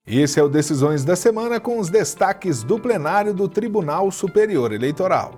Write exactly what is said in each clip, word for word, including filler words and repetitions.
Esse é o Decisões da Semana com os destaques do plenário do Tribunal Superior Eleitoral.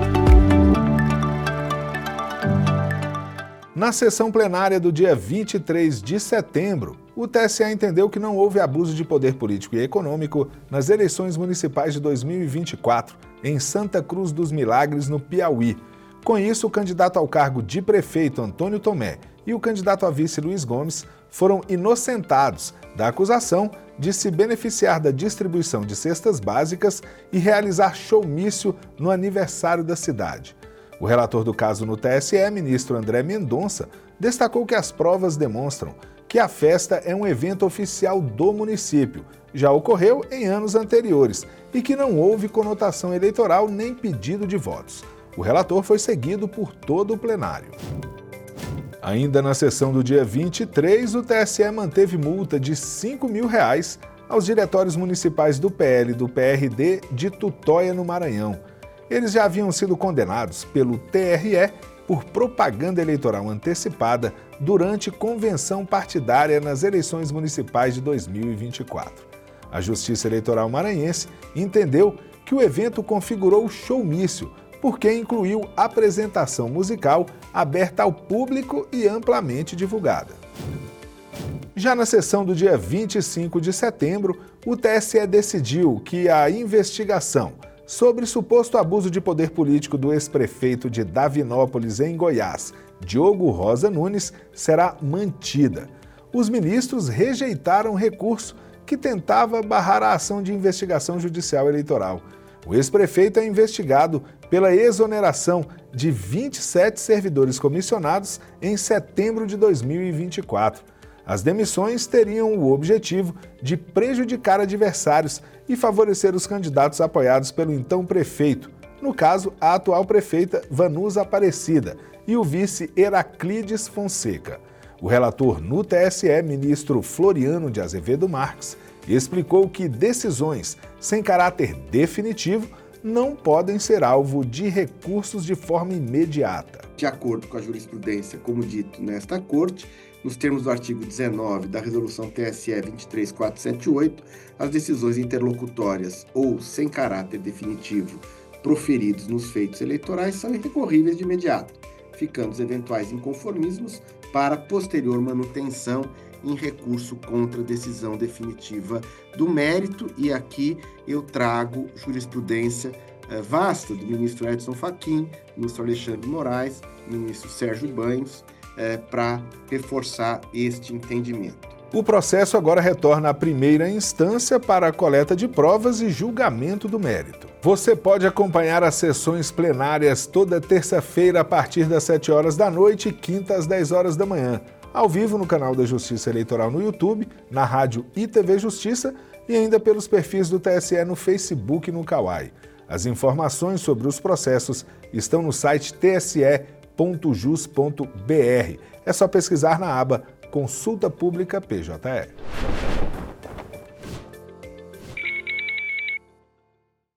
Na sessão plenária do dia vinte e três de setembro, o T S E entendeu que não houve abuso de poder político e econômico nas eleições municipais de dois mil e vinte e quatro, em Santa Cruz dos Milagres, no Piauí. Com isso, o candidato ao cargo de prefeito, Antônio Tomé, e o candidato a vice, Luiz Gomes, foram inocentados da acusação de se beneficiar da distribuição de cestas básicas e realizar showmício no aniversário da cidade. O relator do caso no T S E, ministro André Mendonça, destacou que as provas demonstram que a festa é um evento oficial do município, já ocorreu em anos anteriores e que não houve conotação eleitoral nem pedido de votos. O relator foi seguido por todo o plenário. Ainda na sessão do dia vinte e três, o T S E manteve multa de cinco mil reais aos diretórios municipais do P L e do P R D de Tutóia, no Maranhão. Eles já haviam sido condenados pelo T R E por propaganda eleitoral antecipada durante convenção partidária nas eleições municipais de dois mil e vinte e quatro. A Justiça Eleitoral maranhense entendeu que o evento configurou showmício, porque incluiu apresentação musical aberta ao público e amplamente divulgada. Já na sessão do dia vinte e cinco de setembro, o T S E decidiu que a investigação sobre suposto abuso de poder político do ex-prefeito de Davinópolis, em Goiás, Diogo Rosa Nunes, será mantida. Os ministros rejeitaram recurso que tentava barrar a ação de investigação judicial eleitoral. O ex-prefeito é investigado pela exoneração de vinte e sete servidores comissionados em setembro de dois mil e vinte e quatro. As demissões teriam o objetivo de prejudicar adversários e favorecer os candidatos apoiados pelo então prefeito, no caso, a atual prefeita Vanusa Aparecida e o vice Heraclides Fonseca. O relator no T S E, ministro Floriano de Azevedo Marques, explicou que decisões sem caráter definitivo não podem ser alvo de recursos de forma imediata. De acordo com a jurisprudência, como dito nesta Corte, nos termos do artigo dezenove da Resolução T S E vinte e três mil quatrocentos e setenta e oito, as decisões interlocutórias ou sem caráter definitivo proferidos nos feitos eleitorais são irrecorríveis de imediato, ficando os eventuais inconformismos para posterior manutenção em recurso contra a decisão definitiva do mérito, e aqui eu trago jurisprudência eh, vasta do ministro Edson Fachin, ministro Alexandre de Moraes, ministro Sérgio Banhos, eh, para reforçar este entendimento. O processo agora retorna à primeira instância para a coleta de provas e julgamento do mérito. Você pode acompanhar as sessões plenárias toda terça-feira a partir das sete horas da noite e quinta às dez horas da manhã, ao vivo no canal da Justiça Eleitoral no YouTube, na rádio I T V Justiça e ainda pelos perfis do T S E no Facebook e no Kawai. As informações sobre os processos estão no site t s e ponto jus ponto b r. É só pesquisar na aba Consulta Pública P J E.